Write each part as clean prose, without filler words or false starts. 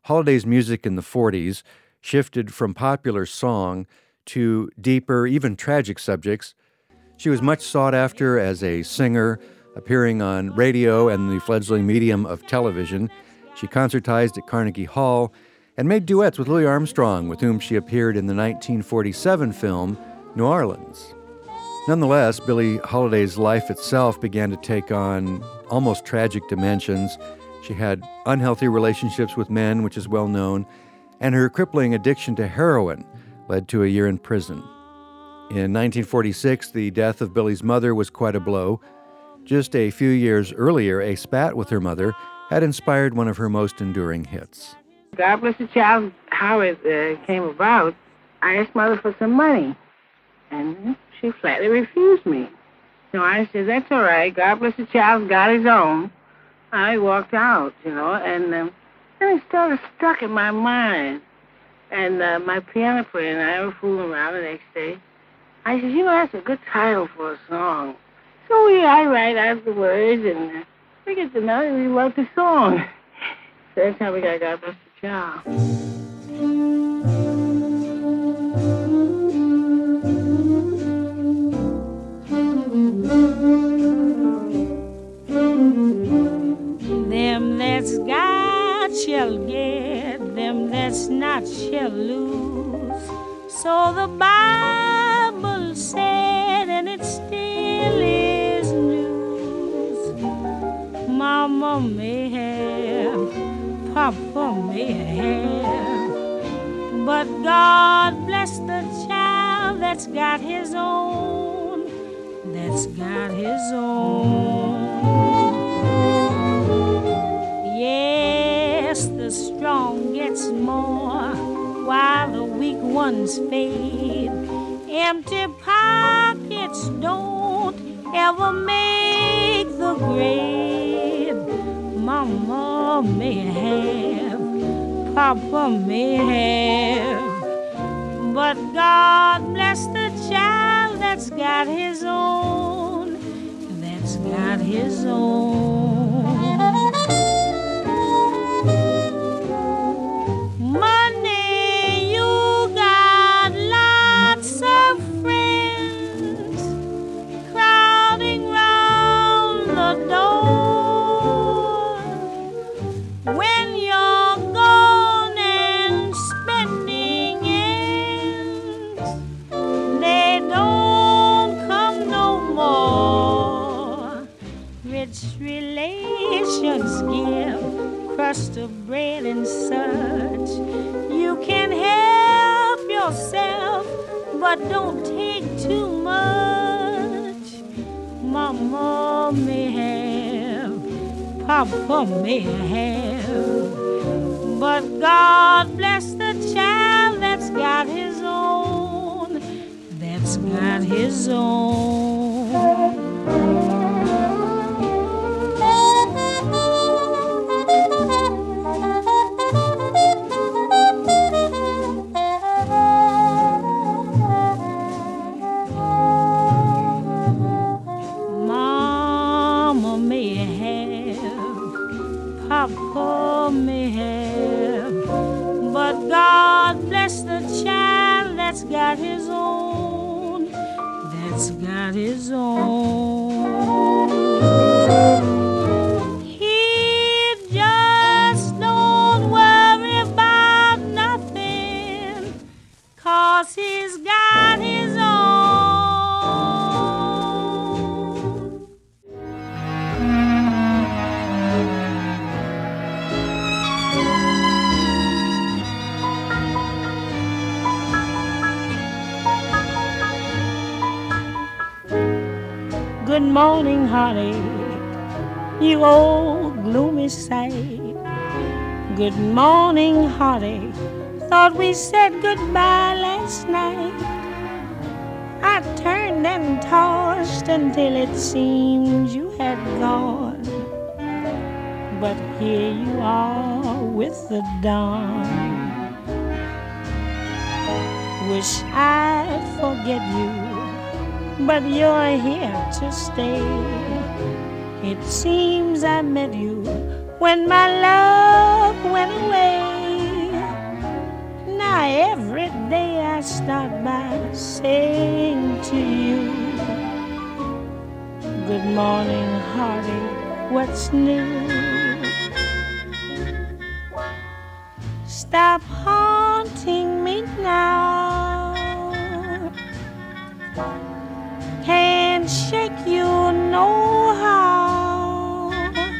Holiday's music in the 40s shifted from popular song to deeper, even tragic subjects. She was much sought after as a singer, appearing on radio and the fledgling medium of television. She concertized at Carnegie Hall and made duets with Louis Armstrong, with whom she appeared in the 1947 film New Orleans. Nonetheless, Billie Holiday's life itself began to take on almost tragic dimensions. She had unhealthy relationships with men, which is well known, and her crippling addiction to heroin led to a year in prison. In 1946, the death of Billie's mother was quite a blow. Just a few years earlier, a spat with her mother had inspired one of her most enduring hits. God bless the child, how it came about, I asked Mother for some money, and she flatly refused me. So I said, that's all right, God bless the child, got his own. I walked out, and then it started stuck in my mind. And my piano player and I were fooling around the next day. I said, that's a good title for a song. So I write out the words, and we get to know we wrote the song. So that's how we got God Bless the Child. Them that's got shall get, them that's not shall lose. So the Bible said, and it still is news. Mama may have, Papa may have, but God bless the child that's got his own, that's got his own. Yes, the strong gets more while the weak ones fade. Empty pockets don't ever make the grade. Mama may have, Papa may have, but God bless the child that's got his own, that's got his own. Money, you got lots of friends crowding round the door. When you're gone and spending ends, they don't come no more. Rich relations give crust of bread and such. You can help yourself, but don't take too much. Mama may have, Papa may have, but God bless the child that's got his own, that's got his own. Papa may have, but God bless the child that's got his own, that's got his own. He just don't worry about nothing, 'cause he's got his own. Good morning, heartache, you old gloomy sight. Good morning, heartache, thought we said goodbye last night. I turned and tossed until it seemed you had gone, but here you are with the dawn. Wish I'd forget you, but you're here to stay. It seems I met you when my love went away. start by saying to you, good morning, heartache, what's new? Stop haunting me now. Can't shake you no how.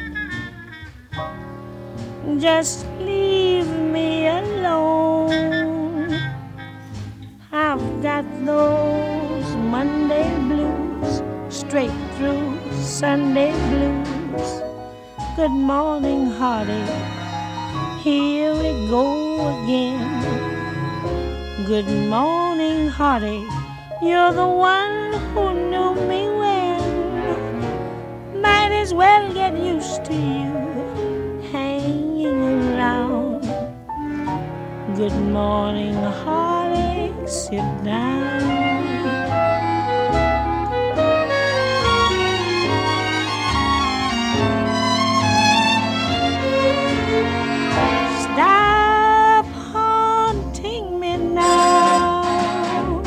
Just leave me alone. I've got those Monday blues, straight through Sunday blues. Good morning, heartache, here we go again. Good morning, heartache, you're the one who knew me when. Might as well get used to you hanging around. Good morning, heartache, sit down. Stop haunting me now.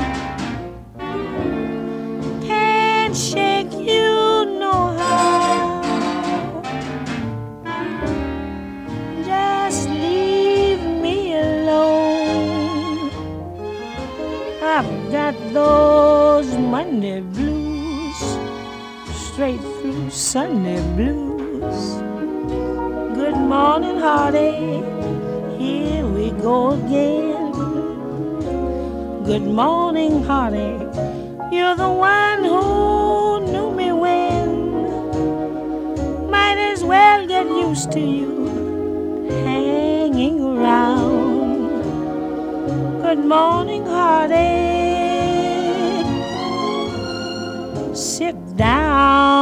Can't shake you no how. Just leave me alone. I've got those Monday blues, straight through Sunday blues. Good morning, heartache, here we go again. Good morning, heartache, you're the one who knew me when. Might as well get used to you hanging around. Good morning, heartache, sit down.